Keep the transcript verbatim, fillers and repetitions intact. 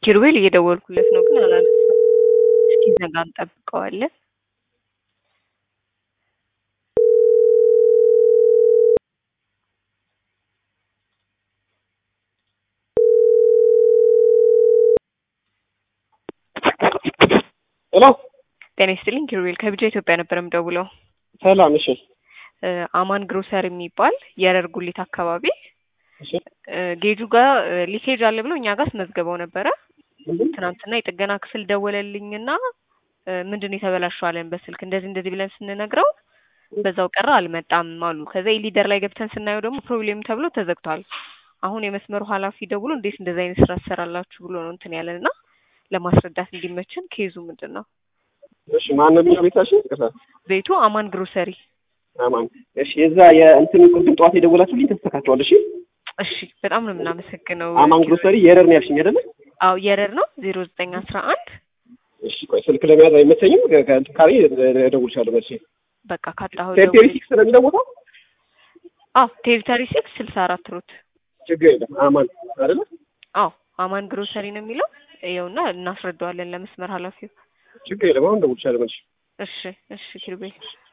ኪሩቤል እየደወልኩለት ነው ግን አላነሳም። እስኪ ዘጋ እንጠብቀዋለን። ሄሎ ጤና ይስጥልኝ ኪሩቤል ከቢጃ ኢትዮጵያ ነበር የምደውለው። ሰላም። እሺ አማን ግሮሰሪ የሚባል የረር ጉሊት አካባቢ እሺ ጌጁ ጋር ሊኬጅ አለ ብሎ እኛ ጋር አስመዝግበው ነበረ። ትናንትና የጥገና ክፍል ደወለልኝና ምንድነው የተበላሸው አለን በስልክ እንደዚህ እንደዚህ ብለን ስንነግረው በዛው ቀረ አልመጣም አሉ። ከዛ ኢሊደር ላይ ገብተን ስናየው ደግሞ ፕሮብሌም ተብሎ ተዘግቷል። አሁን የመስመሩ ኃላፊ ደውሎ እንዴት እንደዚህ አይነት ስራ ትሰራላችሁ ብሎ ነው እንትን ያለንና ለማስረዳት እንዲመችን ኬዙ ምንድነው? እሺ ማን ነው ቤታችን? ከዛ ቤቱ አማን ግሮሰሪ። አማን። እሺ የዛ የእንትን ቅድም ጠዋት የደወላችሁልኝ ተስተካክሏል። እሺ እሺ በጣም ነው የምናመሰግነው። አማን ግሮሰሪ የረር ነው ያልሽኝ አይደለ? አዎ የረር ነው ዜሮ ዘጠኝ አስራ አንድ እሺ ቆይ ስልክ ለመያዝ አይመቸኝም። ከእንትን ካሪ እደውልልሻለሁ መልሼ። በቃ ካጣሁ ቴሪቶሪ ሲክስ ነው የሚለው ቦታው? አዎ ቴሪቶሪ ሲክስ ስልሳ አራት ሩት። ችግር የለም አማን አይደለ? አዎ አማን ግሮሰሪ ነው የሚለው። ይኸውና እናስረዳዋለን ለመስመር ኃላፊው። ችግር የለም አሁን እደውልልሻለሁ መልሼ። እሺ እሺ ኪሩቤል